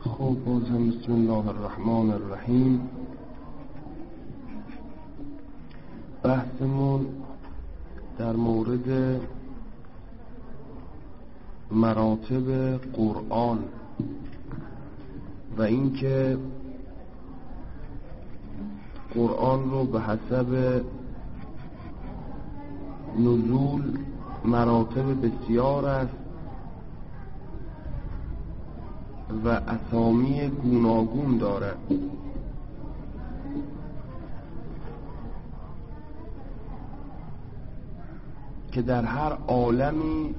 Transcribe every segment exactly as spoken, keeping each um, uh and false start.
خب باز هم بسم الله الرحمن الرحیم. بحثمون در مورد مراتب قرآن و اینکه قرآن رو به حسب نزول مراتب بسیار است و اسامی گوناگون دارد که در هر عالمی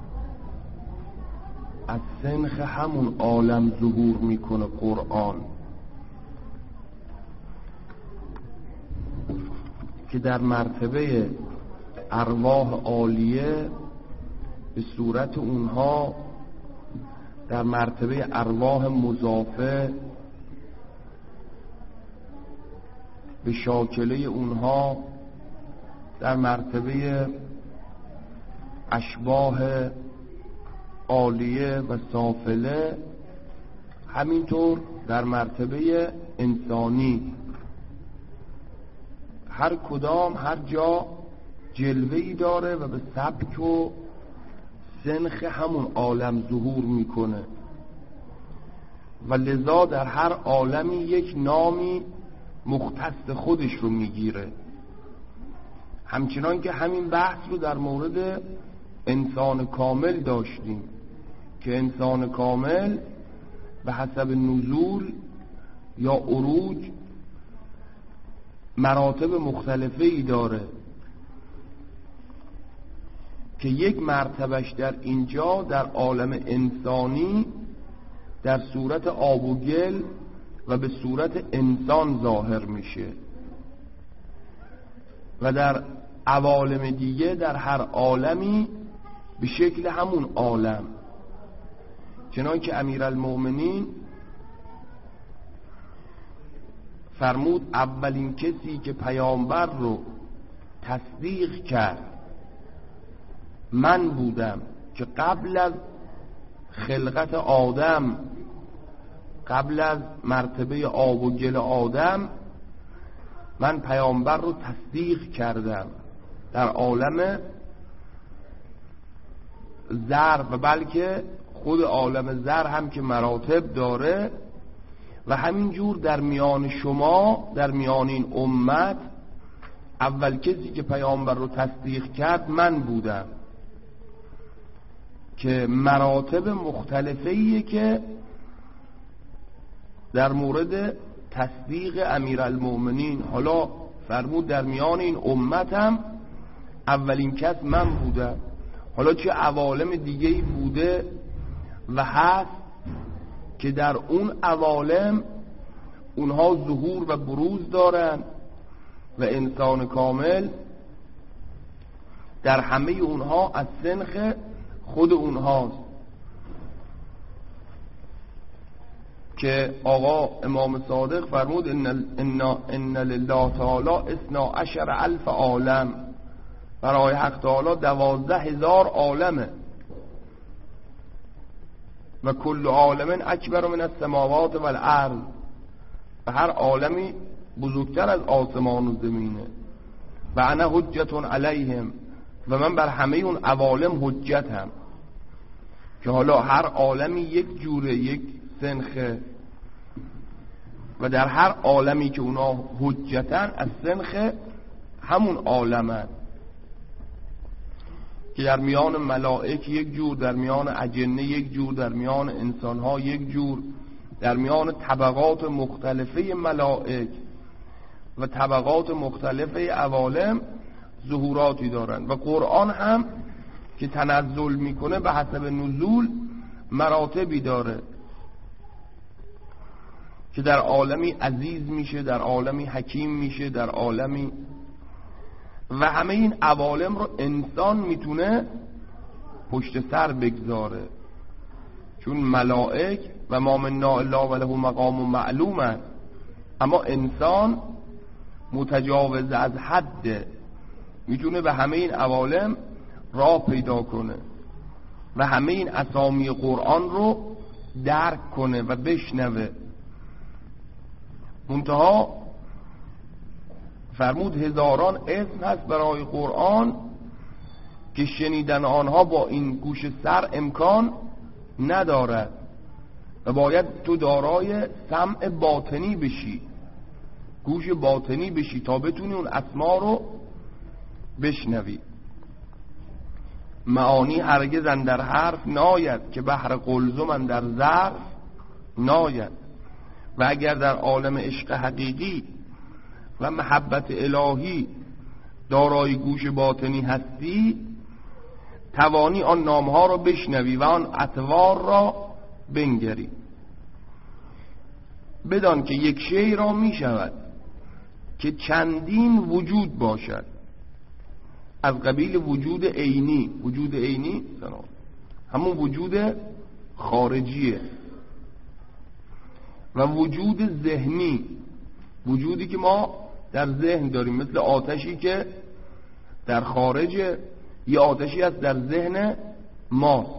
از سنخ همون عالم ظهور میکنه قرآن، که در مرتبه ارواح عالیه به صورت اونها، در مرتبه ارواح مضافه به شاکله اونها، در مرتبه اشباح عالیه و سافله، همینطور در مرتبه انسانی، هر کدام هر جا جلوه‌ای داره و به سبک و سنخ همون عالم ظهور میکنه و لذا در هر عالمی یک نامی مختص خودش رو میگیره. همچنان که همین بحث رو در مورد انسان کامل داشتیم که انسان کامل به حسب نزول یا عروج مراتب مختلفی داره که یک مرتبهش در اینجا در عالم انسانی در صورت آب و گل و به صورت انسان ظاهر میشه و در عوالم دیگه در هر عالمی به شکل همون عالم، چنانکه امیرالمؤمنین فرمود اولین کسی که پیامبر رو تصدیق کرد من بودم، که قبل از خلقت آدم، قبل از مرتبه آب و گل آدم، من پیامبر رو تصدیق کردم در عالم زر و بلکه خود عالم زر هم که مراتب داره و همینجور در میان شما، در میان این امت، اول کسی که پیامبر رو تصدیق کرد من بودم، که مراتب مختلفیه که در مورد تصدیق امیرالمؤمنین. حالا فرمود در میان این امتم اولین کس من بودم. حالا چه عوالم دیگه‌ای بوده و هست که در اون عوالم اونها ظهور و بروز دارن و انسان کامل در همه اونها از سنخ خود اونهاست، که آقا امام صادق فرمود ان, ان, ان لله تعالی اثنا عشر الف عالم، برای حق تعالی دوازده هزار عالمه و کل عالم اکبر من السماوات و الارض، و هر عالمی بزرگتر از آسمان و زمینه، و انا حجت علیهم، و من بر همه اون عوالم حجتم. که حالا هر عالمی یک جوره، یک سنخه، و در هر عالمی که اونا حجتن از سنخ همون عالمن، که در میان ملائک یک جور، در میان اجنه یک جور، در میان انسانها یک جور، در میان طبقات مختلفه ملائک و طبقات مختلفه عوالم ظهوراتی دارن. و قرآن هم که تنزل میکنه به حسب نزول مراتبی داره، که در عالمی عزیز میشه، در عالمی حکیم میشه، در عالمی، و همه این عوالم رو انسان میتونه پشت سر بگذاره، چون ملائک و ما منا الا و له مقام معلوم است، اما انسان متجاوز از حد، میتونه به همه این عوالم راه پیدا کنه و همه این اسامی قرآن رو درک کنه و بشنوه. منتها فرمود هزاران اسم هست برای قرآن که شنیدن آنها با این گوش سر امکان ندارد و باید تو دارای سمع باطنی بشی، گوش باطنی بشی تا بتونی اون اسما رو بشنوی. معانی هرگز اندر حرف ناید که بحر قلزم اندر ظرف ناید. و اگر در عالم عشق حقیقی و محبت الهی دارای گوش باطنی هستی، توانی آن نامها را بشنوی و آن اطوار را بنگری. بدان که یک شی را می شود که چندین وجود باشد، از قبیل وجود عینی. وجود عینی همون وجود خارجیه، و وجود ذهنی، وجودی که ما در ذهن داریم، مثل آتشی که در خارج، یا آتشی هست در ذهن ماست.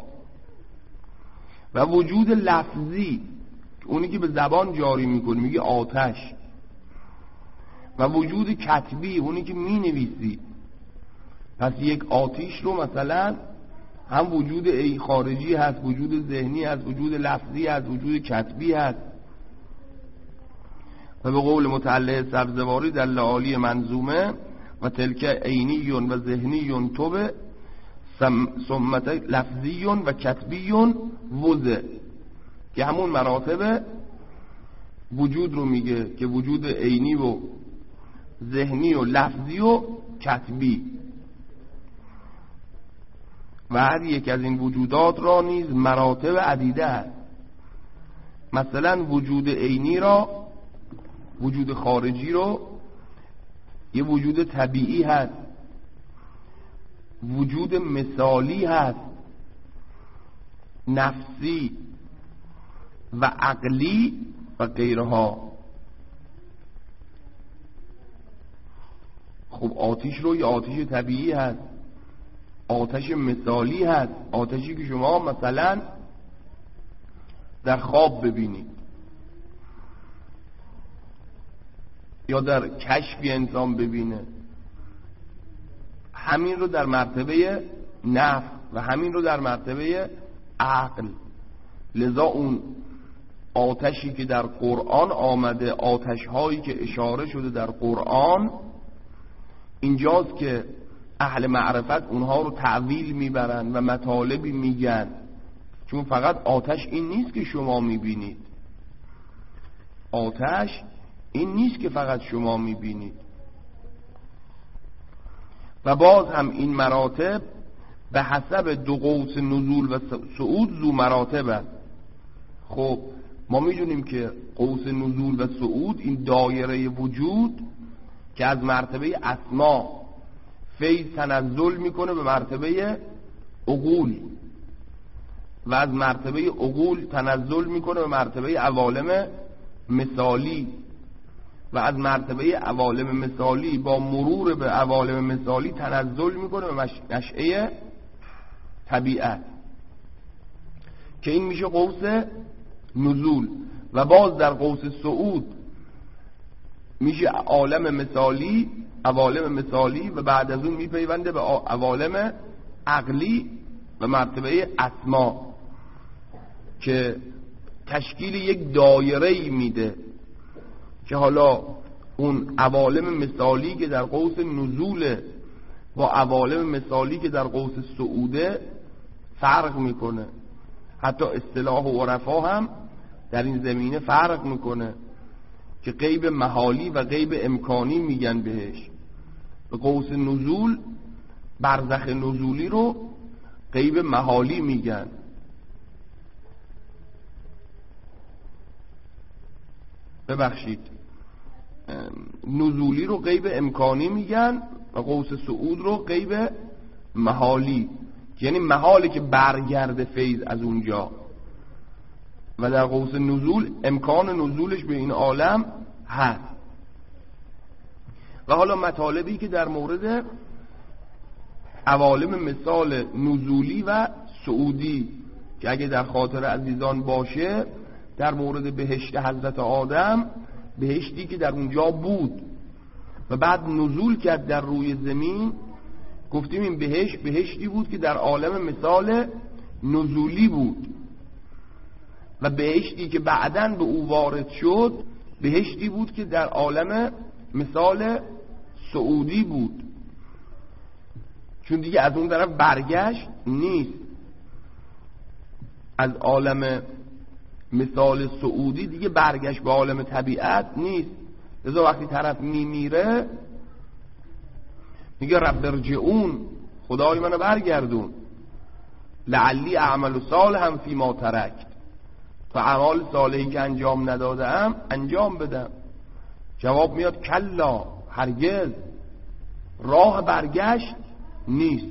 و وجود لفظی، اونی که به زبان جاری میکنی میگه آتش. و وجود کتبی، اونی که مینویسی. پس یک آتش رو مثلا هم وجود ای خارجی هست، وجود ذهنی هست، وجود لفظی هست، وجود کتبی هست. و به قول متعلق سبزواری در لعالی منظومه و تلک عینی و ذهنی توبه سمت لفظی و کتبی وزه، که همون مراتب وجود رو میگه که وجود عینی و ذهنی و لفظی و کتبی. و هر یک از این وجودات را نیز مراتب عدیده است. مثلا وجود عینی را، وجود خارجی رو، یه وجود طبیعی هست، وجود مثالی هست، نفسی و عقلی و غیرها. خب آتش رو یه آتش طبیعی هست، آتش مثالی هست، آتشی که شما مثلا در خواب ببینید یا در کشفی انسان ببینه. همین رو در مرتبه نفس و همین رو در مرتبه عقل. لذا اون آتشی که در قرآن آمده، آتش هایی که اشاره شده در قرآن، اینجاست که اهل معرفت اونها رو تعویل میبرن و مطالبی میگن. چون فقط آتش این نیست که شما میبینید، آتش این نیست که فقط شما میبینید. و باز هم این مراتب به حسب دو قوس نزول و صعود ذو مراتب است. خب ما میدونیم که قوس نزول و صعود این دایره وجود که از مرتبه اسما فیض تنزل میکنه به مرتبه عقول و از مرتبه عقول تنزل میکنه به مرتبه عوالم مثالی و از مرتبه عوالم مثالی با مرور به عوالم مثالی تنزل میکنه به نشأه طبیعت، که این میشه قوس نزول. و باز در قوس صعود میشه عالم مثالی، عوالم مثالی، و بعد از اون میپیونده به عوالم عقلی و مرتبه اسما که تشکیل یک دایره میده که حالا اون عوالم مثالی که در قوس نزول با عوالم مثالی که در قوس صعوده فرق میکنه. حتی اصطلاح و عرفا هم در این زمینه فرق میکنه که غیب محالی و غیب امکانی میگن بهش. به قوس نزول برزخ نزولی رو غیب محالی میگن، ببخشید نزولی رو غیب امکانی میگن و قوس صعود رو غیب محالی، یعنی محاله که برگرده فیض از اونجا. و در قوس نزول امکان نزولش به این عالم هست. و حالا مطالبی که در مورد عوالم مثال نزولی و صعودی که اگه در خاطر عزیزان باشه در مورد بهشت حضرت آدم، بهشتی که در اونجا بود و بعد نزول کرد در روی زمین، گفتیم این بهشت بهشتی بود که در عالم مثال نزولی بود و بهشتی که بعداً به او وارد شد بهشتی بود که در عالم مثال سعودی بود، چون دیگه از اون طرف برگشت نیست. از عالم مثال سعودی دیگه برگشت به عالم طبیعت نیست. لذا وقتی طرف میمیره میگه رب ارجعون، خدای منو برگردون، لعلی اعمل صالحا فیما ترکت، تا اعمال صالحی که انجام ندادم انجام بدم. جواب میاد کلا، هرگز، راه برگشت نیست.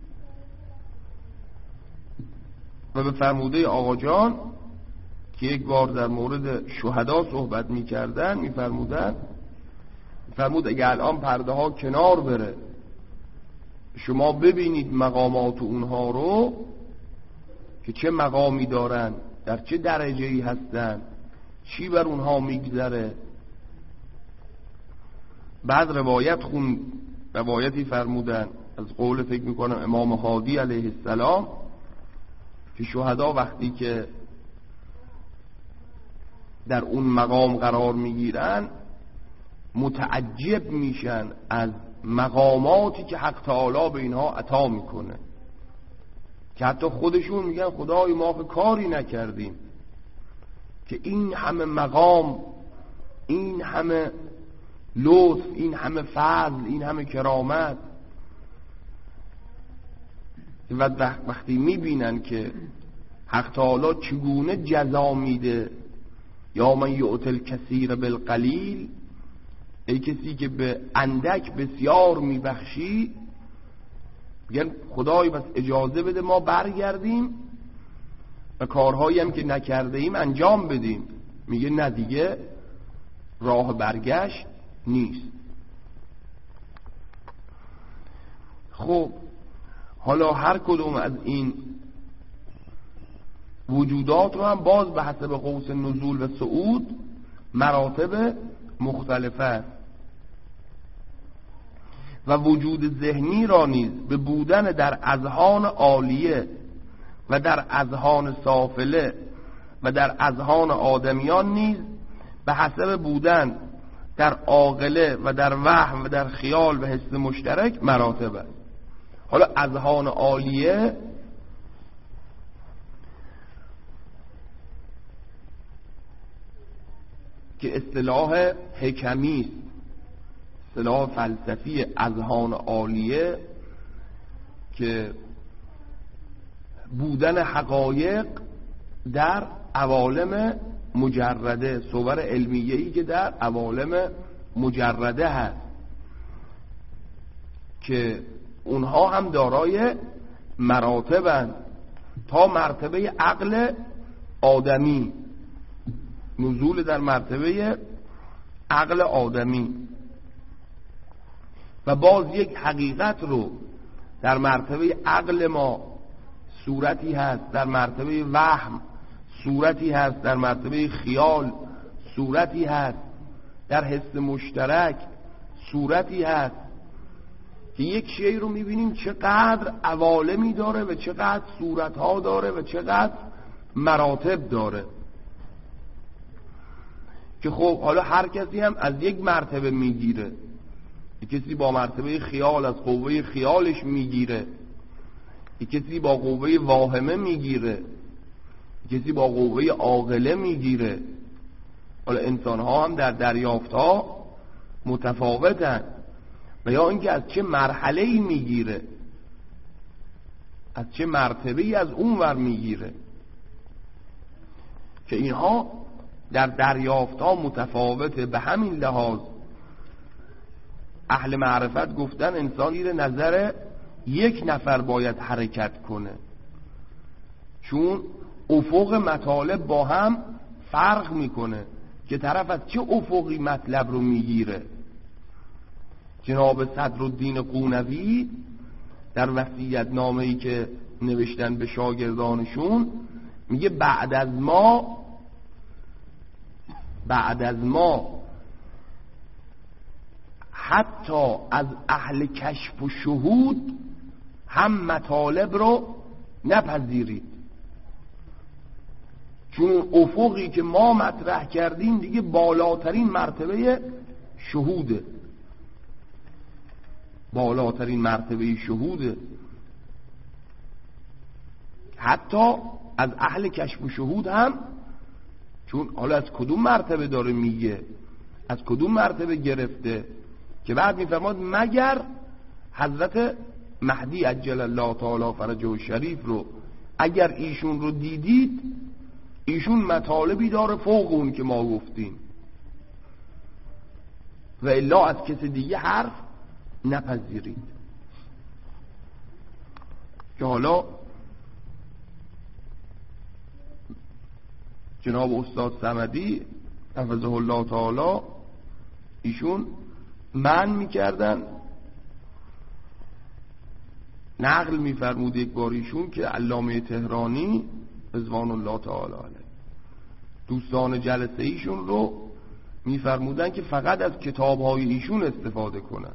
و به فرموده آقا جان که یک بار در مورد شهدا صحبت میکردن میفرمودن فرمود اگه الان پرده ها کنار بره شما ببینید مقامات اونها رو که چه مقامی دارن، در چه درجه‌ای هستن، چی بر اونها میگذره. بعد روایت خون روایتی فرمودن از قول فکر میکنم امام هادی علیه السلام که شهدا وقتی که در اون مقام قرار میگیرن متعجب میشن از مقاماتی که حق تعالی به اینها عطا میکنه، که حتی خودشون میگن خدای ما کاری نکردیم که این همه مقام، این همه لطف، این همه فضل، این همه کرامت. و وقتی میبینن که حق تعالی چگونه جزا میده، یا من یؤتل کثیر بالقلیل، ای کسی که به اندک بسیار میبخشی، میگن خدای بس اجازه بده ما برگردیم و کارهایی هم که نکرده ایم انجام بدیم. میگه نه دیگه، راه برگشت نیست. خب حالا هر کدوم از این وجودات رو هم باز به حسب قوس نزول و صعود مراتب مختلفه است و وجود ذهنی را نیز به بودن در اذهان عالیه و در اذهان سافله و در اذهان آدمیان نیز به حسب بودن در عاقله و در وهم و در خیال و حس مشترک مراتب است. حالا اذهان عالیه که اصطلاح حکمی است، اصطلاح فلسفی اذهان عالیه، که بودن حقایق در عوالم مجرده، صور علمیه‌ای که در عوالم مجرده هست، که اونها هم دارای مراتبند تا مرتبه عقل آدمی، نزول در مرتبه عقل آدمی. و باز یک حقیقت رو در مرتبه عقل ما صورتی هست، در مرتبه وهم صورتی هست، در مرتبه خیال صورتی هست، در حس مشترک صورتی هست، که یک شی رو میبینیم چقدر عوالمی داره و چقدر صورتها داره و چقدر مراتب داره. که خب حالا هر کسی هم از یک مرتبه میگیره، یک کسی با مرتبه خیال از قوه خیالش میگیره، یک کسی با قوه واهمه میگیره، یک کسی با قوه عاقله میگیره. حالا انسان ها هم در دریافت ها متفاوتن، و یا اینکه از چه مرحله ای میگیره، از چه مرتبه ای از اون ور میگیره، که اینها در دریافت ها متفاوته. به همین لحاظ اهل معرفت گفتن انسان زیر نظر یک نفر باید حرکت کنه، چون افق مطالب با هم فرق میکنه که طرف از چه افقی مطلب رو میگیره. جناب صدرالدین قونوی در وصیت نامه‌ای که نوشتن به شاگردانشون میگه بعد از ما بعد از ما حتی از اهل کشف و شهود هم مطالب رو نپذیرید، چون افقی که ما مطرح کردیم دیگه بالاترین مرتبه شهوده، بالاترین مرتبه شهوده. حتی از اهل کشف و شهود هم، چون حالا از کدوم مرتبه داره میگه، از کدوم مرتبه گرفته، که بعد میفرماد مگر حضرت مهدی عجل الله تعالی فرجه شریف رو اگر ایشون رو دیدید، ایشون مطالبی داره فوق اون که ما گفتیم، و الا از کسی دیگه حرف نپذیرید. که حالا جناب استاد صمدی حفظه الله تعالی ایشون من میکردن، نقل میفرمود یک بار ایشون که علامه تهرانی رضوان الله تعالی علیه دوستان جلسه ایشون رو میفرمودن که فقط از کتابهای ایشون استفاده کنن،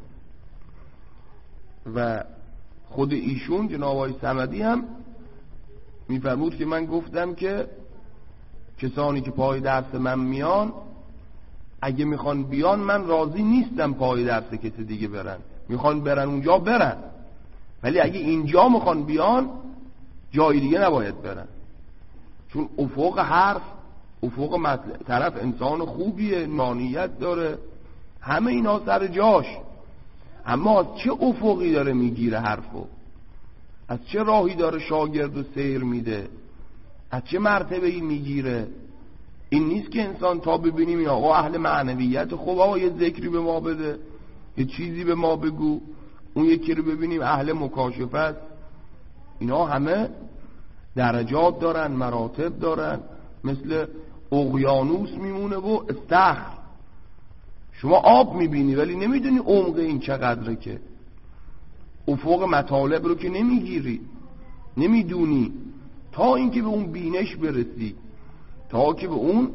و خود ایشون جناب آقای صمدی هم میفرمود که من گفتم که کسانی که پای درس من میان اگه میخوان بیان من راضی نیستم پای درس کسی دیگه برن، میخوان برن اونجا برن، ولی اگه اینجا میخوان بیان جای دیگه نباید برن، چون افق حرف افق مطلع. طرف انسان خوبیه، مانیت داره، همه اینا سر جاش، اما از چه افقی داره میگیره حرفو، از چه راهی داره شاگرد و سیر میده، از چه مرتبه‌ای میگیره. این نیست که انسان تا ببینیم یا آقا اهل معنویت، خب آقا یه ذکری به ما بده، یه چیزی به ما بگو، اون یکی رو ببینیم اهل مکاشفه است. اینا همه درجات دارن، مراتب دارن، مثل اقیانوس میمونه و استخر. شما آب میبینی ولی نمیدونی عمق این چقدره، که افق مطالب رو که نمیگیری، نمیدونی، تا اینکه به اون بینش برسی، تا که به اون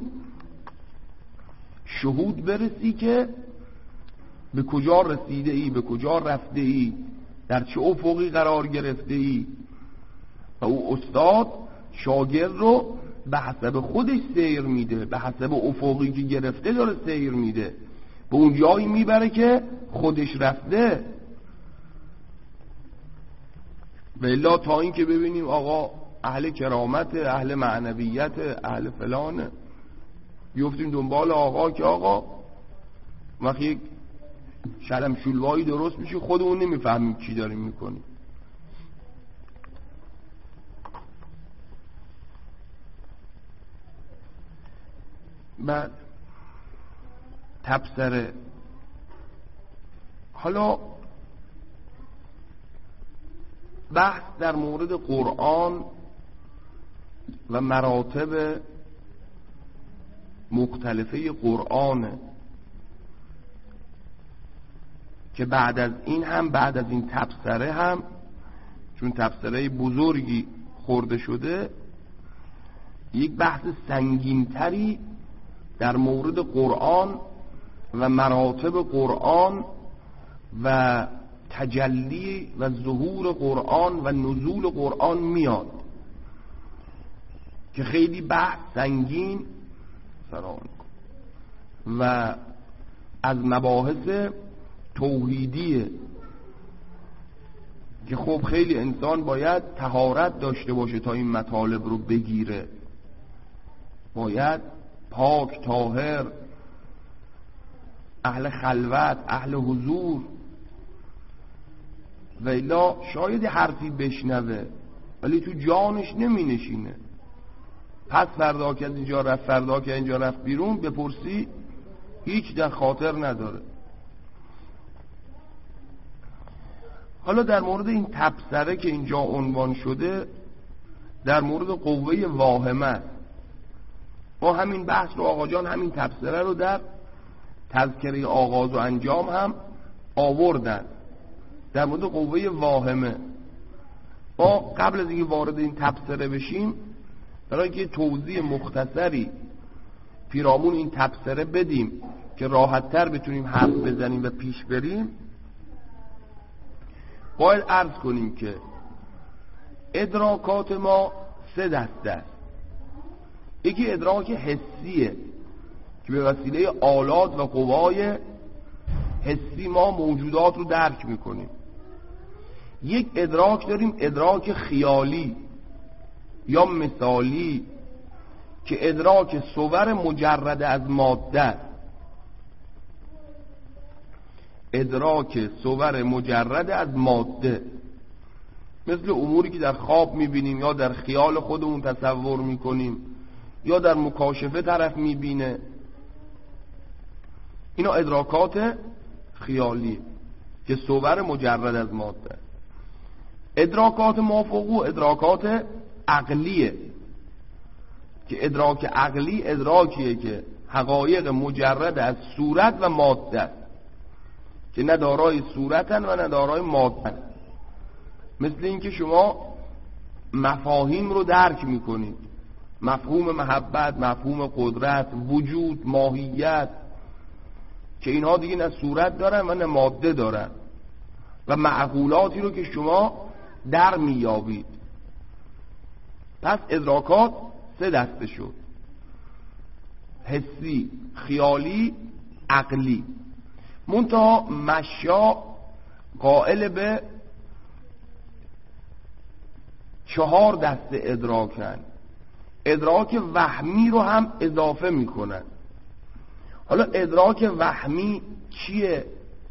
شهود برسی که به کجا رسیده ای، به کجا رفته ای، در چه افقی قرار گرفته ای. و او استاد شاگرد رو به حسب خودش سیر میده، به حسب افقی که گرفته داره سیر میده، به اون جایی میبره که خودش رفته. و الا تا این که ببینیم آقا اهل کرامت، اهل معنویت، اهل فلانه، بیفتیم دنبال آقا که آقا وقتی یک شلم شلوایی درست میشه خودمون نمیفهمیم چی داریم میکنیم. بعد تبصره. حالا بحث در مورد قرآن و مراتب مختلفه قرآن، که بعد از این هم بعد از این تبصره هم، چون تبصره بزرگی خورده شده، یک بحث سنگینتری در مورد قرآن و مراتب قرآن و تجلی و ظهور قرآن و نزول قرآن میاد، که خیلی بحث سنگین فران و از مباحث توحیدیه، که خب خیلی انسان باید طهارت داشته باشه تا این مطالب رو بگیره، باید پاک طاهر، اهل خلوت، اهل حضور، و الا شاید حرفی بشنوه ولی تو جانش نمی نشینه. پس فردا که از اینجا رفت، فردا که اینجا رفت بیرون، بپرسی هیچ در خاطر نداره. حالا در مورد این تبصره که اینجا عنوان شده، در مورد قوه واهمه، ما همین بحث رو آقا جان همین تبصره رو در تذکره آغاز و انجام هم آوردن، در مورد قوه واهمه. ما قبل از اینکه وارد این تبصره بشیم برای که توضیح مختصری پیرامون این تبصره بدیم که راحت‌تر بتونیم حرف بزنیم و پیش بریم، باید عرض کنیم که ادراکات ما سه دسته است. یکی ادراک حسیه که به وسیله آلات و قوای حسی ما موجودات رو درک میکنیم. یک ادراک داریم ادراک خیالی یا مثالی که ادراک صور مجرد از ماده، ادراک صور مجرد از ماده، مثل اموری که در خواب میبینیم یا در خیال خودمون تصور میکنیم یا در مکاشفه طرف میبینه. اینا ادراکات خیالی که صور مجرد از ماده. ادراکات مافوق ادراکات عقلیه که ادراک عقلی ادراکیه که حقایق مجرد از صورت و ماده است که نه دارای صورتن و نه دارای مادهن. مثل اینکه شما مفاهیم رو درک میکنید، مفهوم محبت، مفهوم قدرت، وجود، ماهیت، که اینها دیگه نه صورت دارن و نه ماده دارن، و معقولاتی رو که شما در میابید. پس ادراکات سه دسته شد: حسی، خیالی، عقلی. منتها مشا قائل به چهار دسته ادراکن. ادراک وهمی رو هم اضافه میکنن. حالا ادراک وهمی چیه؟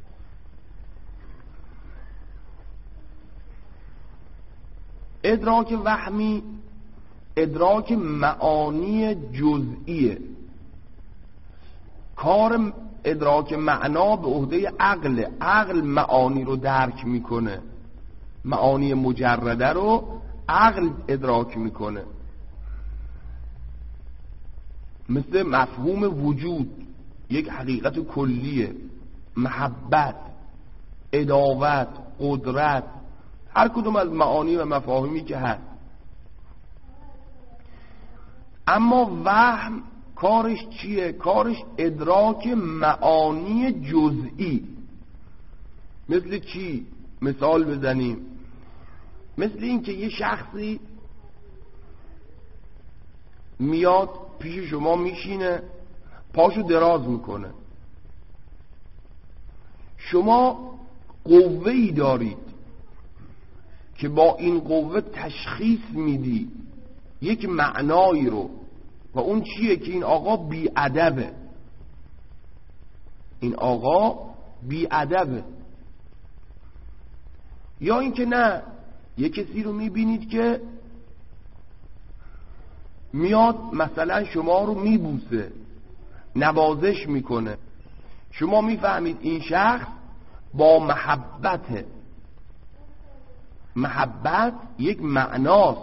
ادراک وهمی ادراک معانی جزئیه. کار ادراک معنا به عهده عقل. عقل معانی رو درک میکنه، معانی مجرده رو عقل ادراک میکنه. مثل مفهوم وجود، یک حقیقت کلیه، محبت، عداوت، قدرت، هر کدوم از معانی و مفاهیمی که هست. اما وهم کارش چیه؟ کارش ادراک معانی جزئی. مثل چی؟ مثال بزنیم. مثل این که یه شخصی میاد پیش شما میشینه، پاشو دراز میکنه، شما قوه‌ای دارید که با این قوه تشخیص میدی یک معنایی رو، و اون چیه؟ که این آقا بی‌ادبه، این آقا بی‌ادبه. یا اینکه نه، یک کسی رو میبینید که میاد مثلا شما رو میبوسه، نوازش میکنه، شما میفهمید این شخص با محبته. محبت یک معناست.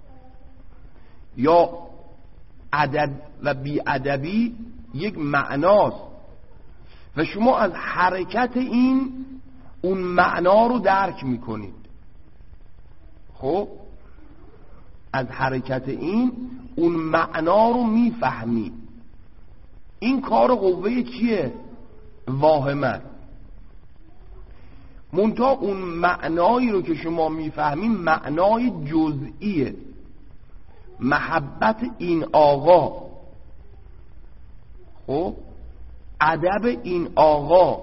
یا ادب و بی‌ادبی یک معناست، و شما از حرکت این اون معنا رو درک میکنید. خب از حرکت این اون معنا رو میفهمید. این کار قوه چیه؟ واهمه. منتها اون معنایی رو که شما میفهمید معنای جزئیه. محبت این آقا، خب ادب این آقا،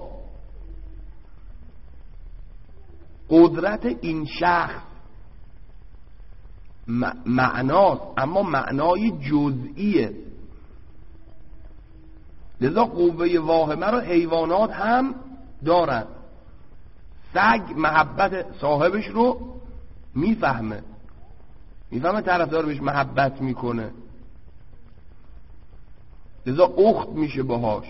قدرت این شخص معناست، اما معنای جزئیه. لذا قوه واهمه رو حیوانات هم دارن. سگ محبت صاحبش رو میفهمه، میفهمه طرفدار بهش محبت میکنه، لذا اخت میشه باهاش.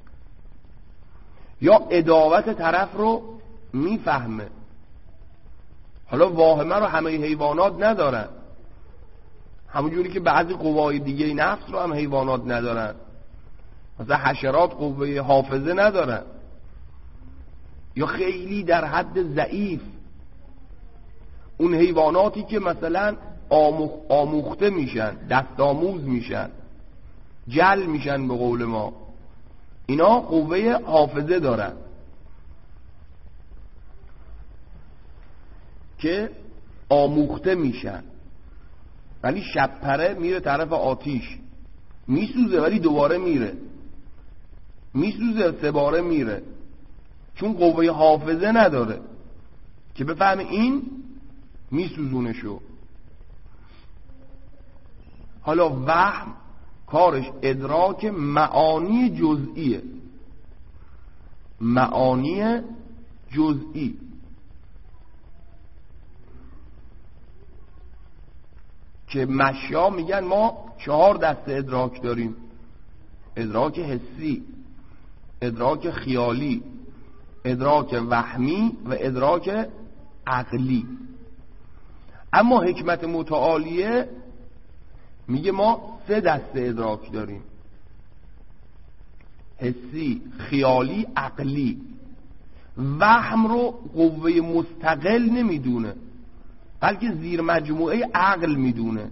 یا عداوت طرف رو میفهمه. حالا واهمه رو همه حیوانات ندارن، همونجوری که بعضی قوای دیگه نفس رو هم حیوانات ندارن. مثلا حشرات قوه حافظه ندارن، یا خیلی در حد ضعیف. اون حیواناتی که مثلا آموخ آموخته میشن، دست آموز میشن، جل میشن به قول ما. اینا قوه حافظه دارن که آموخته میشن. ولی شبپره میره طرف آتیش، میسوزه ولی دوباره میره، میسوزه سه باره میره، چون قوه حافظه نداره که بفهمه این میسوزونشو. حالا وهم کارش ادراک معانی جزئیه، معانی جزئی. که مشیا میگن ما چهار دسته ادراک داریم: ادراک حسی، ادراک خیالی، ادراک وهمی و ادراک عقلی. اما حکمت متعالیه میگه ما سه دسته ادراک داریم: حسی، خیالی، عقلی. وهم رو قوه مستقل نمیدونه، بلکه زیر مجموعه عقل میدونه.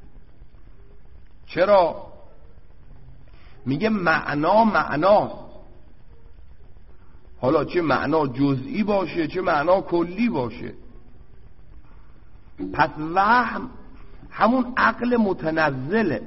چرا؟ میگه معنا معناست، حالا چه معنا جزئی باشه چه معنا کلی باشه. پس وهم همون عقل متنزله،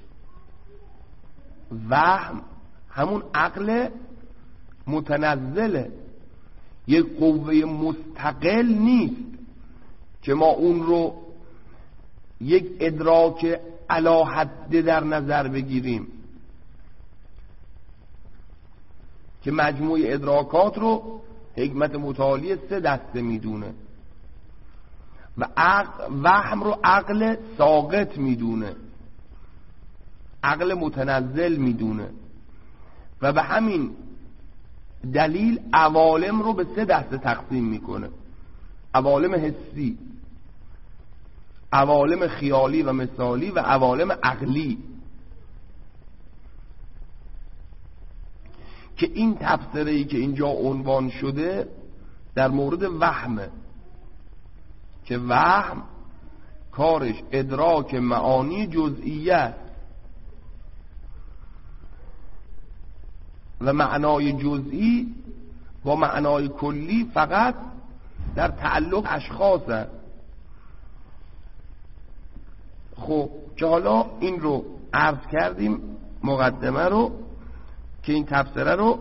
وهم همون عقل متنزله، یک قوه مستقل نیست که ما اون رو یک ادراک علی حد در نظر بگیریم، که مجموع ادراکات رو حکمت متعالی سه دسته میدونه و عقل وهم رو عقل ساقط میدونه، عقل متنزل میدونه. و به همین دلیل عوالم رو به سه دسته تقسیم میکنه: عوالم حسی، عوالم خیالی و مثالی و عوالم عقلی. که این تفسیری که اینجا عنوان شده در مورد وهمه، که وهم کارش ادراک معانی جزئیه و معنای جزئی با معنای کلی فقط در تعلق اشخاصه. خب که حالا این رو عرض کردیم، مقدمه رو، که این تفسیره رو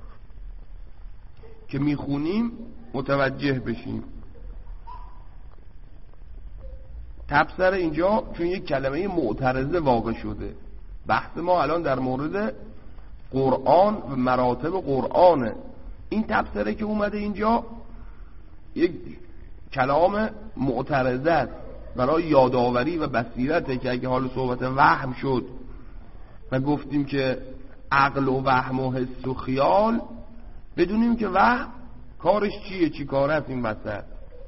که میخونیم متوجه بشیم. تفسیر اینجا چون یک کلمه معترضه واقع شده، بحث ما الان در مورد قرآن و مراتب قرآنه. این تفسیره که اومده اینجا یک کلام معترضه است برای یادآوری و بصیرته، که اگه حال صحبت وهم شد و گفتیم که عقل و وهم و حس و خیال، بدونیم که وهم کارش چیه، چی کار است. این وسط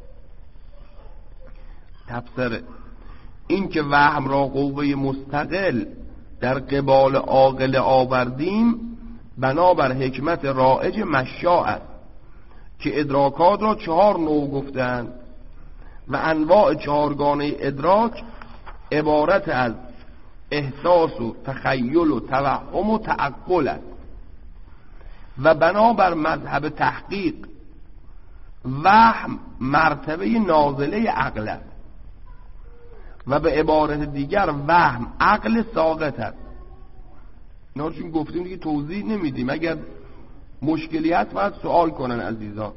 تفسیره این که وهم را قوه مستقل در قبال عاقل آوردیم بنابر حکمت رائج مشاء است که ادراکات را چهار نوع گفتند و انواع چهارگانه ادراک عبارت از احساس و تخیل و توهم و تعقل است. و بنابر مذهب تحقیق وهم مرتبه نازله عقل است و به عبارت دیگر وهم عقل ساقط است. اینا چون گفتیم دیگه توضیح نمیدیم، اگر مشکلی هست باید سوال کنن عزیزان.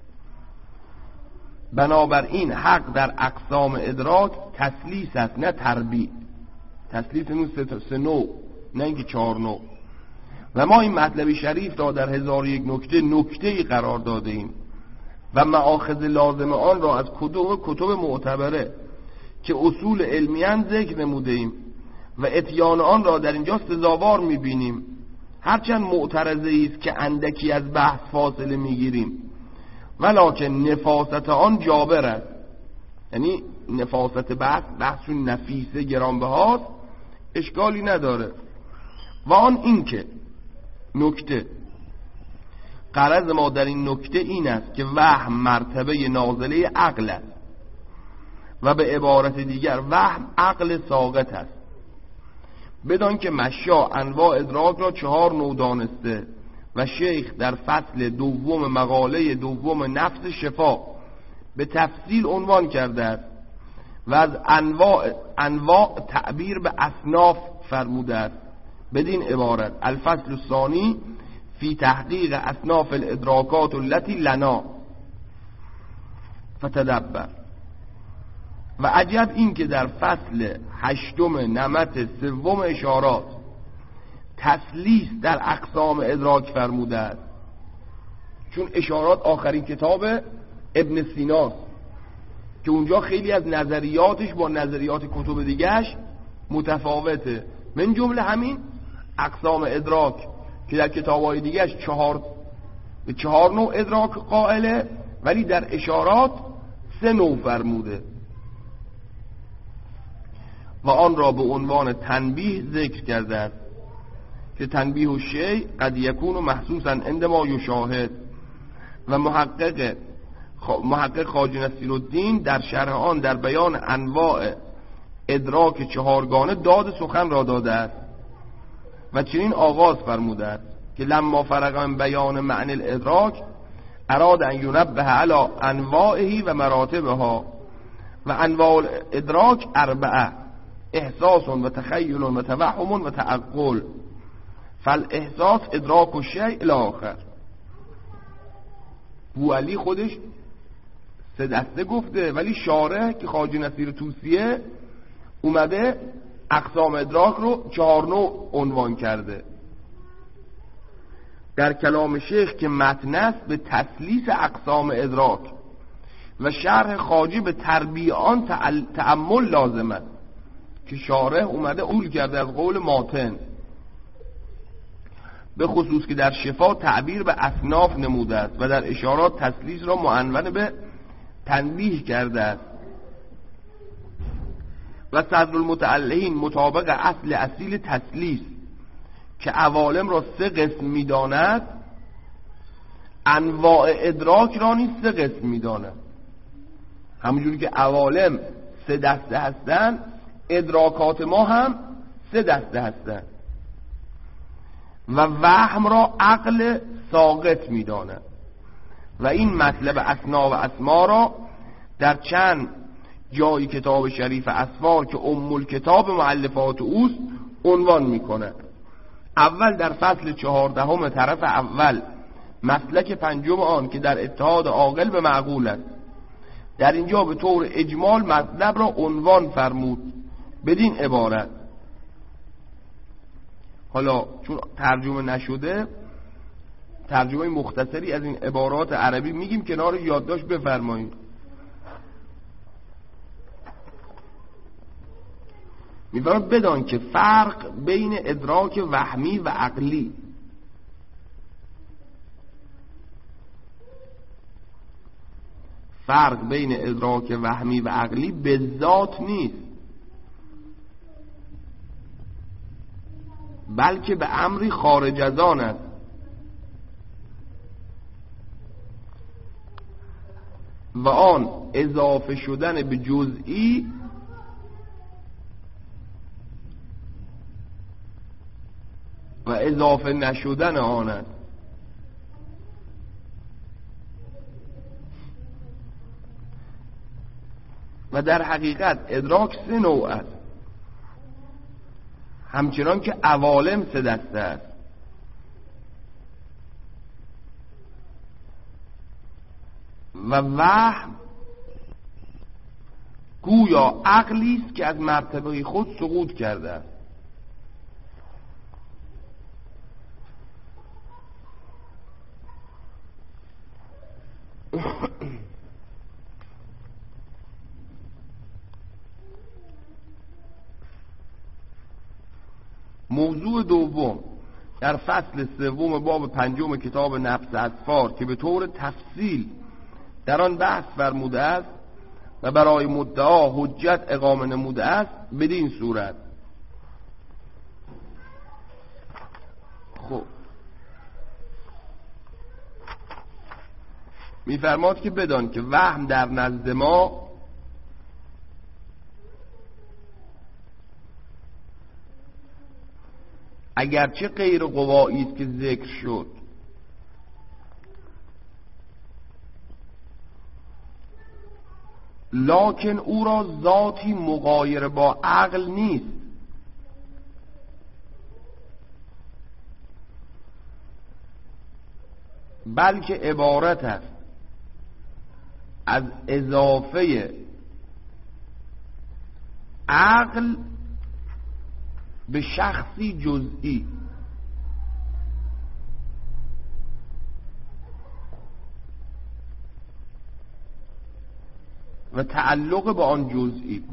بنابراین حق در اقسام ادراک تسلیس است نه تربیع. تسلیس نو سه, سه نوع، نه اینکه چهار نوع. و ما این مطلب شریف را در هزار یک نکته نکته‌ای قرار داده ایم و مآخذ لازم آن را از کتب کتب معتبره که اصول علمیان ذکر نموده ایم و اتیان آن را در اینجا سزاوار میبینیم، هرچند معترضه است که اندکی از بحث فاصله میگیریم، ولکن نفاست آن جابر است. یعنی نفاست بحث، بحثون نفیسه گرانبهاست، اشکالی نداره. و آن این که نکته غرض ما در این نکته این است که وهم مرتبه نازله عقل است و به عبارت دیگر وهم عقل ساقط است. بدان که مشا انواع ادراک را چهار نوع دانسته و شیخ در فصل دوم مقاله دوم نفس شفا به تفصیل عنوان کرده است و از انواع, انواع تعبیر به اصناف فرموده است. بدین عبارت الفصل الثانی فی تحقیق اصناف الادراکات التي لنا فتدبر. و عجب این که در فصل هشتم نمط سوم اشارات تسلیس در اقسام ادراک فرموده است، چون اشارات آخرین کتاب ابن سیناست که اونجا خیلی از نظریاتش با نظریات کتب دیگهش متفاوته، من جمله همین اقسام ادراک که در کتاب‌های دیگهش چهار به چهار نوع ادراک قائله، ولی در اشارات سه نوع فرموده و آن را به عنوان تنبیه ذکر کرده است که تنبیه و شیء قد یکون محسوسا عندما یشاهد. و محقق محقق خواجه نصیرالدین در شرح آن در بیان انواع ادراک چهارگانه داد سخن را داده است و چنین آغاز فرموده است که لما فرغ من بیان معنی الادراک اراد ان ینبه علی انواعه و مراتبها. و انواع الادراک اربعه: احساس و تخیل و توهم و تعقل. فالاحساس ادراک و شیء الی آخر. بوعلی خودش سه دسته گفته، ولی شارح که خواجه نصیر طوسیه اومده اقسام ادراک رو چهار نوع عنوان کرده. در کلام شیخ که متن است به تسلیس اقسام ادراک و شرح خواجه به تربیع آن تأمل لازم است که شارح اومده اول کرده از قول ماتن، به خصوص که در شفا تعبیر به اصناف نموده است و در اشارات تسلیس را معنون به تنبیه کرده است. و صدر المتعلهین مطابق اصل اصیل تسلیس که عوالم را سه قسم می‌داند، انواع ادراک را نیز سه قسم می‌داند. همونجوری که عوالم سه دسته هستند، ادراکات ما هم سه دسته هستند و وهم را عقل ساقط می‌داند. و این مطلب اسنا و اسما را در چند جای کتاب شریف اسفار که ام الکتاب مؤلفات اوست عنوان می‌کند. اول در فصل چهاردهم طرف اول مسلک پنجم آن که در اتحاد عاقل به معقول است، در اینجا به طور اجمال مطلب را عنوان فرمود بدین عبارت. حالا چون ترجمه نشده ترجمه مختصری از این عبارات عربی میگیم کنار یادداشت بفرمایید. میفرماید بدان که فرق بین ادراک وهمی و عقلی فرق بین ادراک وهمی و عقلی به ذات نیست، بلکه به امری خارج از آن است. و آن اضافه شدن به جزئی و اضافه نشدن آن است. و در حقیقت ادراک سه نوع است، همچنان که عوالم سه دسته است. و وهم گویا عقلی است که از مرتبه خود سقوط کرده است. موضوع دوم در فصل سوم باب پنجم کتاب نفس اسفار که به طور تفصیل در آن بحث فرموده است و برای مدعا حجت اقامه نموده است بدین صورت. خب می‌فرماد که بدان که وهم در نزد ما اگرچه غیر قوایی است که ذکر شد، لکن او را ذاتی مغایر با عقل نیست، بلکه عبارت است از اضافه عقل به شخصی جزئی و تعلق به آن جزئی.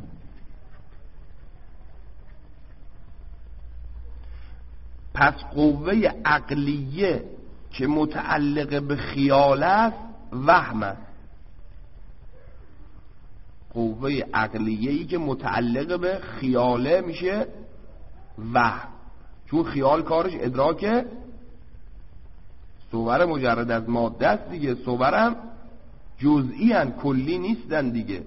پس قوه عقلیه که متعلق به خیال است وهم است. قوه عقلیه‌ای که متعلق به خیاله میشه وهم، چون خیال کارش ادراک صور مجرد از ماده است دیگه. صورم جزئی ان، کلی نیستن دیگه.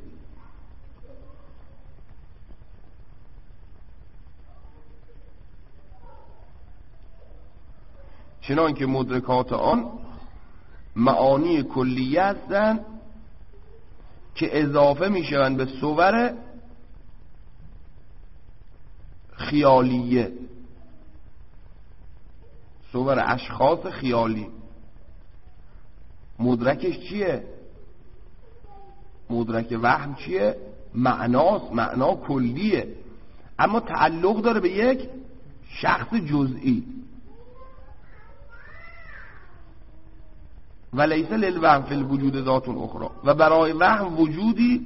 چنان که مدرکات آن معانی کلیه هستند که اضافه میشوند به صور خیالیه، صور اشخاص خیالی. مدرکش چیه؟ مدرک وهم چیه؟ معناست، معنا کلیه، اما تعلق داره به یک شخص جزئی. و لیس للوهم فی الوجود ذات اخرى، و برای وهم وجودی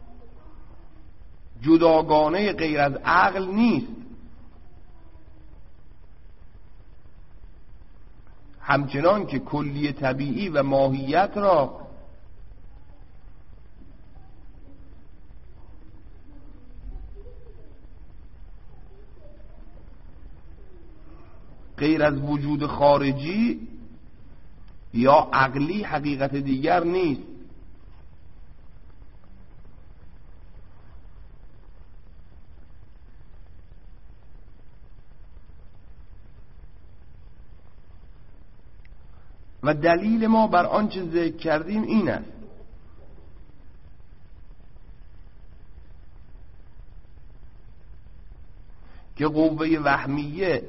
جداگانه غیر از عقل نیست. همچنان که کلی طبیعی و ماهیت را غیر از وجود خارجی یا عقلی حقیقت دیگر نیست. و دلیل ما بر آنچه ذکر کردیم این است که قوه وهمیه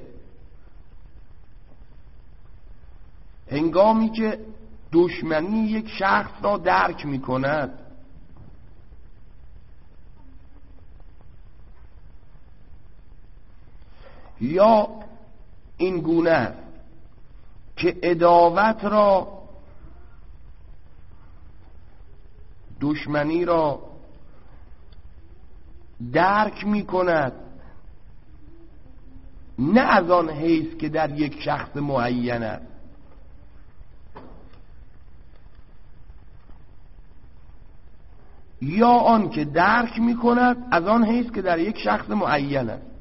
هنگامی که دشمنی یک شخص را درک می کند یا این گونه است که عداوت را، دشمنی را درک می کند، نه از آن حیث که در یک شخص معین است، یا آن که درک می کند از آن حیث که در یک شخص معین است.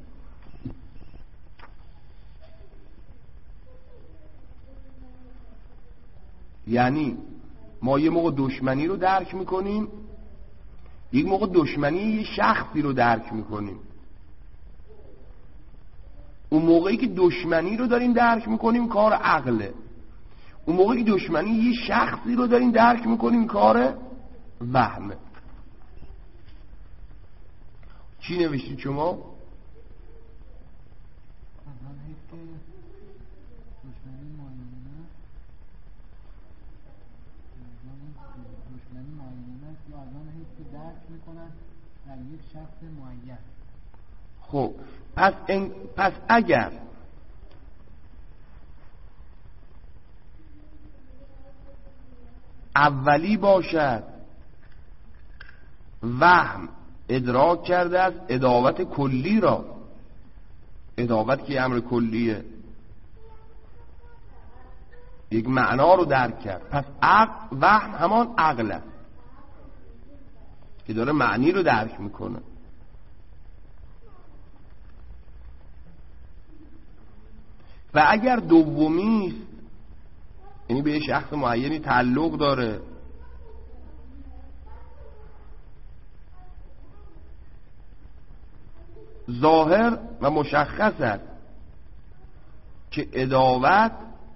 یعنی ما یه موقع دشمنی رو درک میکنیم، یک موقع دشمنی یه شخصی رو درک میکنیم. اون موقعی که دشمنی رو داریم درک میکنیم کار عقله، اون موقعی که دشمنی یه شخصی رو داریم درک میکنیم کار وهمه. چی نوشتید شما؟ خب پس, این پس اگر اولی باشد وهم ادراک کرده است عداوت کلی را، عداوت که امر کلیه، یک معنا رو درک کرد، پس عقل وهم همان عقل است که داره معنی رو درک میکنه. و اگر دومی است، یعنی به یه شخص معینی تعلق داره، ظاهر و مشخص است که عداوت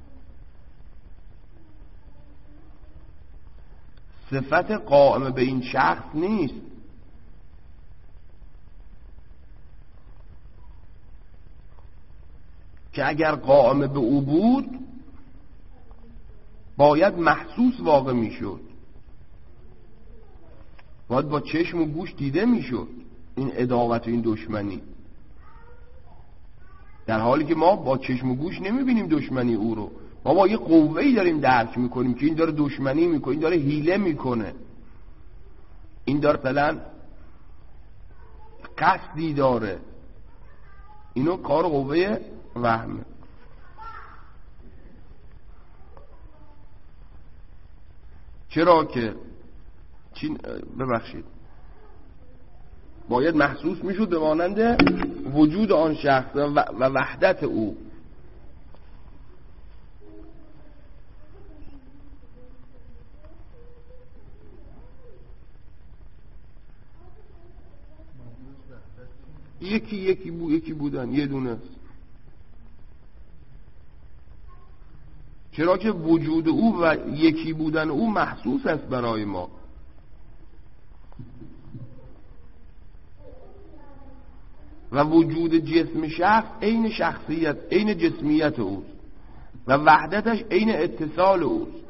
صفت قائم به این شخص نیست، که اگر قائم به او بود باید محسوس واقع میشد، باید با چشم و گوش دیده میشد این عداوت و این دشمنی، در حالی که ما با چشم و گوش نمیبینیم دشمنی او رو، ما با یه قوه‌ای داریم درک میکنیم که این داره دشمنی میکنه، این داره حیله میکنه، این داره مثلا قصدی داره، اینو کار قوه وهمه. چرا که چین ببخشید باید محسوس میشد به مانند وجود آن شخص و وحدت او. یکی یکی بو یکی بودن یه دونه است، چرا که وجود او و یکی بودن او محسوس است برای ما. و وجود جسم شخص عین شخصیت عین جسمیت اوست و وحدتش عین اتصال اوست.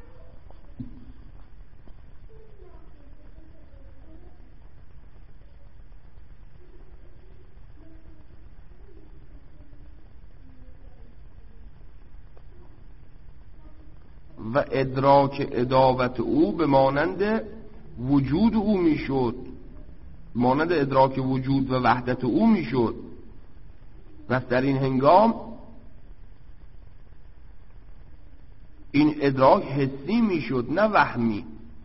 و ادراک عداوت او به مانند وجود او میشد، مانند ادراک وجود و وحدت او میشد، و در این هنگام این ادراک حسی میشد نه وهمی.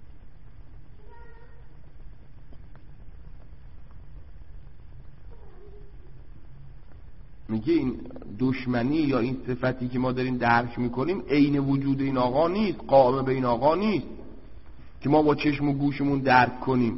میگه این دشمنی یا این صفتی که ما داریم درک میکنیم عین وجود این آقا نیست، قائم به این آقا نیست که ما با چشم و گوشمون درک کنیم،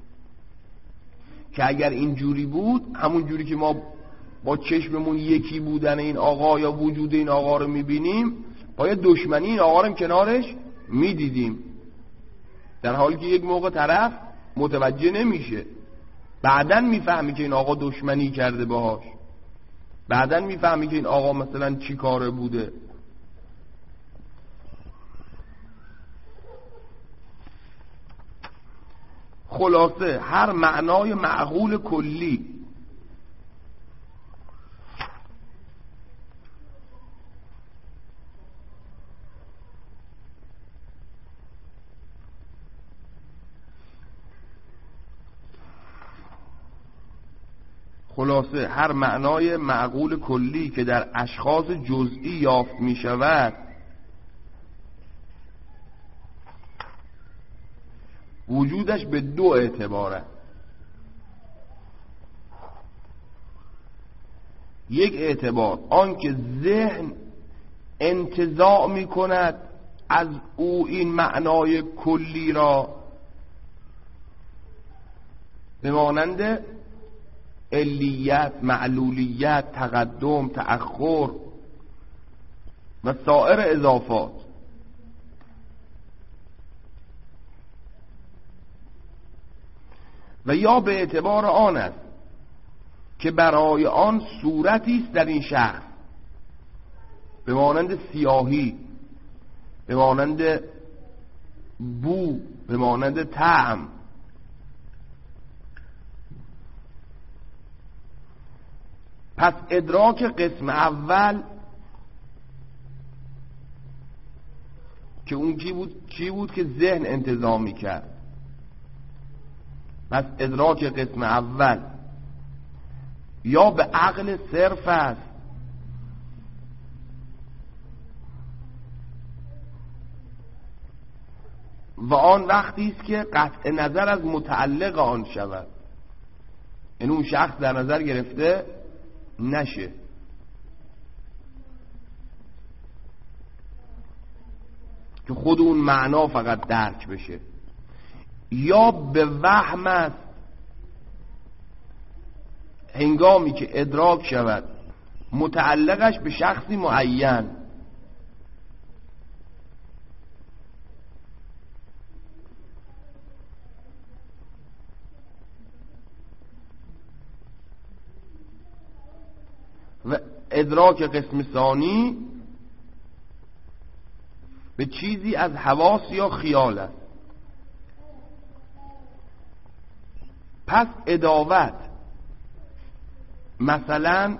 که اگر این جوری بود، همون جوری که ما با چشممون یکی بودن این آقا یا وجود این آقا رو میبینیم، باید دشمنی این آقا رو کنارش میدیدیم، در حالی که یک موقع طرف متوجه نمیشه، بعدن میفهمی که این آقا دشمنی کرده باهاش، بعدن میفهمی که این آقا مثلا چی کاره بوده. خلاصه هر معنای معقول کلی خلاصه هر معنای معقول کلی که در اشخاص جزئی یافت می شود وجودش به دو اعتباره. یک اعتبار آن که ذهن انتزاع می کند از او این معنای کلی را به مانند علیت، معلولیت، تقدم، تأخر و سایر اضافات، و یا به اعتبار آن است که برای آن صورتی است در این شخص، به مانند سیاهی، به مانند بو، به مانند طعم. پس ادراک قسم اول که اون کی بود کی بود که ذهن انتظام میکرد، پس ادراک قسم اول یا به عقل صرف است و آن وقتی است که قطع نظر از متعلق آن شود، این اون شخص در نظر گرفته نشه، که خود اون معنا فقط درک بشه، یا به وهم است هنگامی که ادراک شود متعلقش به شخصی معین. و ادراک قسم ثانی به چیزی از حواس یا خیال است. پس اداوت مثلا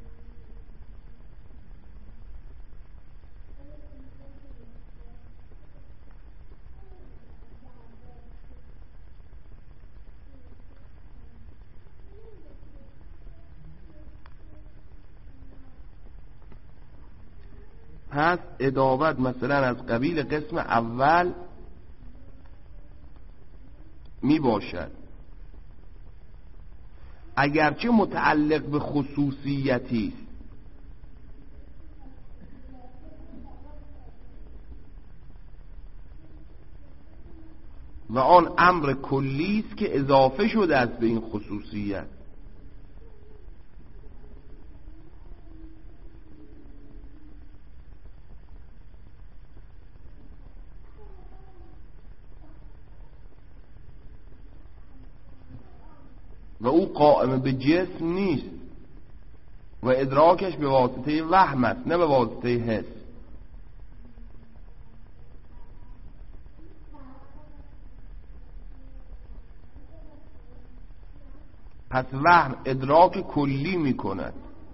پس اداوت مثلا از قبیل قسم اول می باشد، اگرچه متعلق به خصوصیتی است و آن امر کلی است که اضافه شده است به این خصوصیت. و او قائم به جسم نیست و ادراکش به واسطه وهم است، نه به واسطه حس. پس وهم ادراک کلی می کند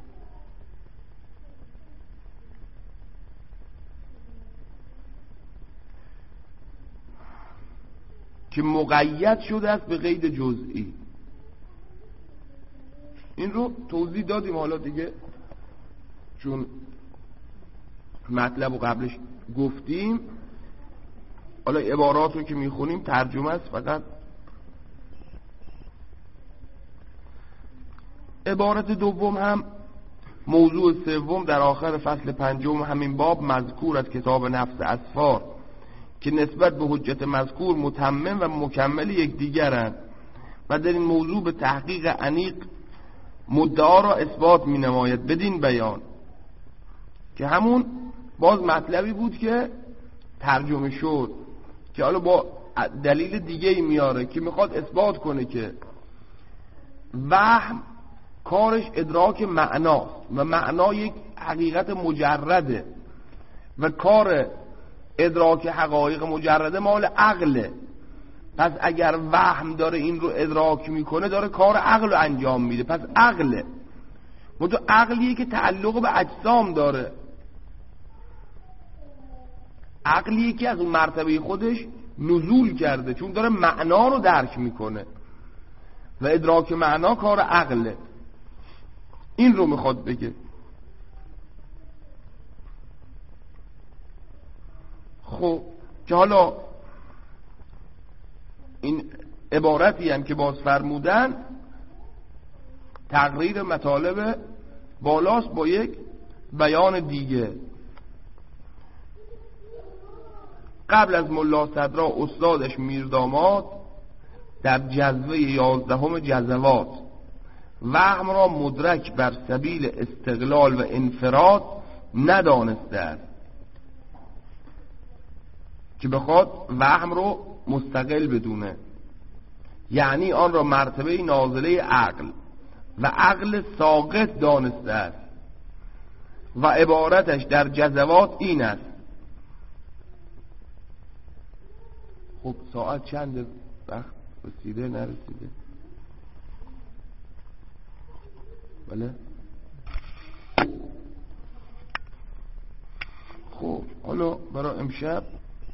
که مقید شده است به قید جزئی. این رو توضیح دادیم حالا دیگه، چون مطلب رو قبلش گفتیم. حالا عبارات رو که میخونیم ترجمه است فقط. عبارت دوم هم موضوع سوم در آخر فصل پنجم همین باب مذکور از کتاب نفس اسفار که نسبت به حجت مذکور متمم و مکمل یکدیگرند و در این موضوع به تحقیق عمیق مدعا را اثبات می نماید بدین بیان، که همون باز مطلبی بود که ترجمه شد که حالا با دلیل دیگه ای میاره که میخواد اثبات کنه که وهم کارش ادراک معناست و معنا یک حقیقت مجرده و کار ادراک حقایق مجرده مال عقله. پس اگر وهم داره این رو ادراک میکنه داره کار عقل رو انجام میده، پس عقله. منتها عقلیه که تعلق به اجسام داره، عقلیه که از اون مرتبه خودش نزول کرده چون داره معنا رو درک میکنه و ادراک معنا کار عقله. این رو میخواد بگه. خب که حالا این عبارتی هم که باز فرمودن تقریر مطالب بالاست با یک بیان دیگه. قبل از ملا صدرا استادش میرداماد در جزوه یازدهم جزوات وهم را مدرک بر سبیل استقلال و انفراد ندانسته است که بخواد وهم رو مستقل بدونه، یعنی آن را مرتبه نازله عقل و عقل ساقط دانسته است و عبارتش در جزوات این است. خب ساعت چند وقت رسیده نرسیده؟ بله. خب حالا برای امشب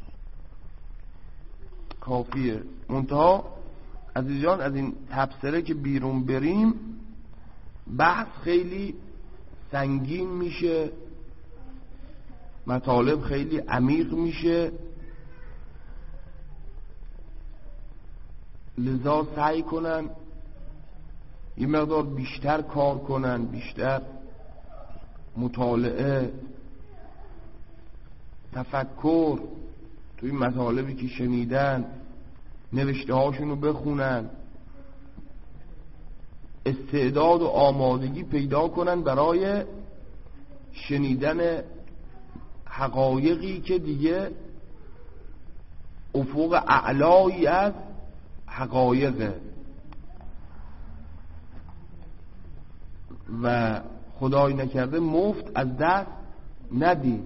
کافیه. منتها عزیزان از این تبصره که بیرون بریم بحث خیلی سنگین میشه، مطالب خیلی عمیق میشه، لذا سعی کنن یه مقدار بیشتر کار کنن، بیشتر مطالعه، تفکر توی مطالبی که شنیدن، نوشته هاشون رو بخونن، استعداد و آمادگی پیدا کنن برای شنیدن حقایقی که دیگه افق اعلایی از حقایقه و خدای نکرده مفت از دست ندیم.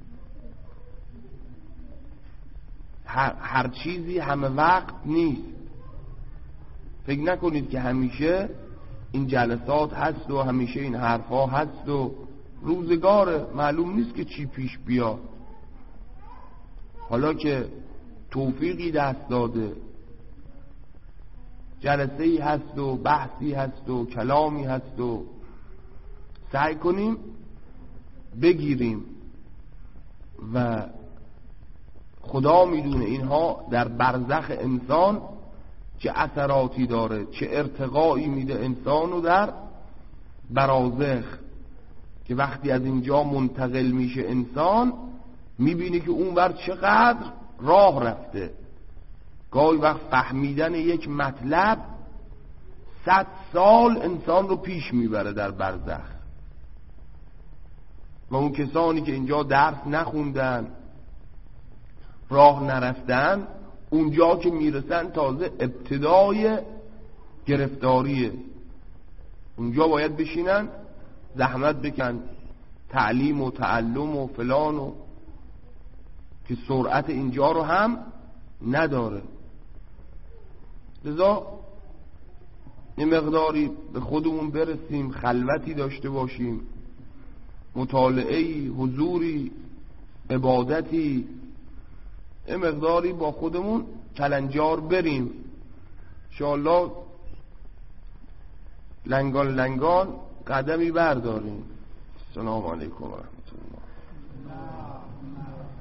هر, هر چیزی همه وقت نیست. فکر نکنید که همیشه این جلسات هست و همیشه این حرفا هست و روزگاره، معلوم نیست که چی پیش بیاد. حالا که توفیقی دست داده، جلسه‌ای هست و بحثی هست و کلامی هست و سعی کنیم بگیریم و خدا میدونه اینها در برزخ انسان چه اثراتی داره، چه ارتقایی میده انسانو در برازخ، که وقتی از اینجا منتقل میشه انسان میبینی که اون بر چقدر راه رفته. گاهی وقت فهمیدن یک مطلب صد سال انسان رو پیش میبره در برزخ. و اون کسانی که اینجا درس نخوندن، راه نرفتن، اونجا که میرسن تازه ابتدای گرفتاریه. اونجا باید بشینن زحمت بکن، تعلیم و تعلم و فلان و که سرعت اینجا رو هم نداره. لذا یه مقداری به خودمون برسیم، خلوتی داشته باشیم، مطالعه‌ای، حضوری، عبادتی، یه مقداری با خودمون کلنجار بریم. انشاءالله لنگان لنگان قدمی برداریم. السلام علیکم و رحمت الله.